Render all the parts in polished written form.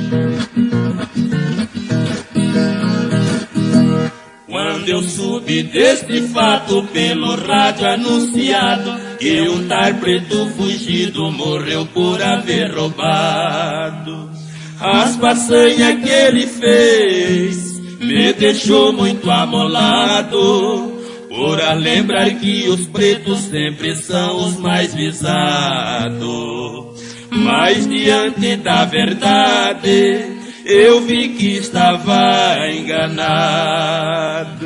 Quando eu soube deste fato pelo rádio anunciado, que um tar preto fugido morreu por haver roubado. As façanhas que ele fez me deixou muito amolado, por a lembrar que os pretos sempre são os mais visados. Mas diante da verdade, eu vi que estava enganado.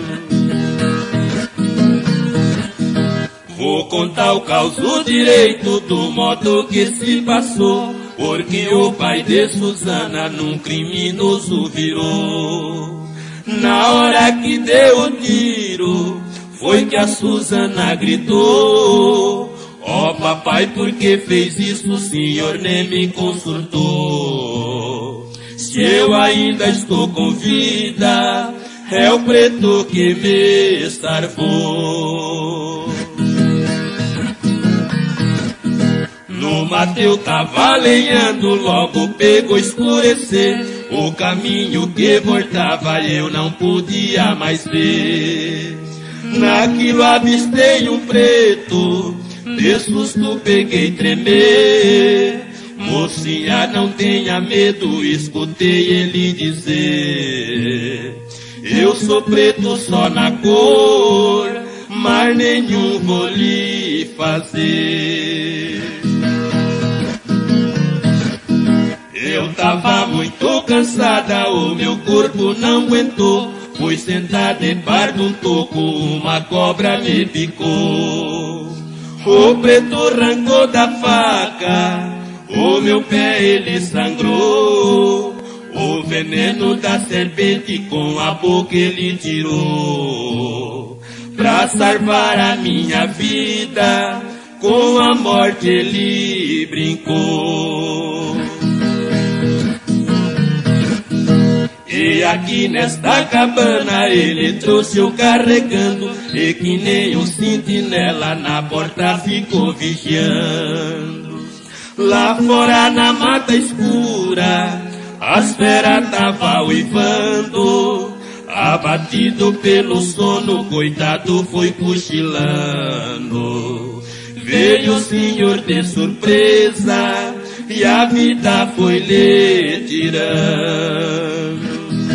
Vou contar o caso direito do modo que se passou, porque o pai de Suzana num criminoso virou. Na hora que deu o tiro, foi que a Suzana gritou: ó papai, por que fez isso? O senhor nem me consultou. Se eu ainda estou com vida, é o preto que me salvou. No mato eu tava lenhando, logo pegou escurecer. O caminho que voltava eu não podia mais ver. Naquilo avistei um preto, de susto peguei tremer. Mocinha, não tenha medo, escutei ele dizer: eu sou preto só na cor, mas nenhum vou lhe fazer. Eu tava muito cansada, o meu corpo não aguentou. Fui sentar debaixo de um toco, uma cobra me picou. O preto arrancou da faca, o meu pé ele sangrou. O veneno da serpente com a boca ele tirou. Pra salvar a minha vida, com a morte ele brincou. E aqui nesta cabana ele trouxe eu carregando, e que nem um sentinela na porta ficou vigiando. Lá fora na mata escura, as feras tava uivando. Abatido pelo sono, coitado foi cochilando. Veio o senhor de surpresa, e a vida foi lhe tirando.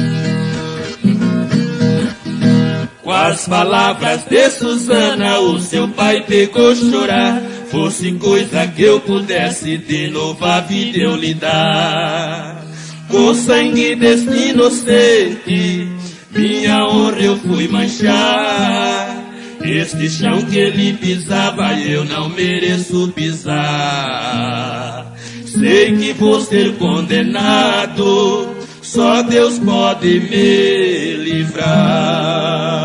Com as palavras de Suzana, o seu pai pegou chorar. Fosse coisa que eu pudesse, de novo a vida eu lhe dar. Com o sangue deste inocente, minha honra eu fui manchar. Este chão que ele pisava, eu não mereço pisar. Sei que vou ser condenado, só Deus pode me livrar.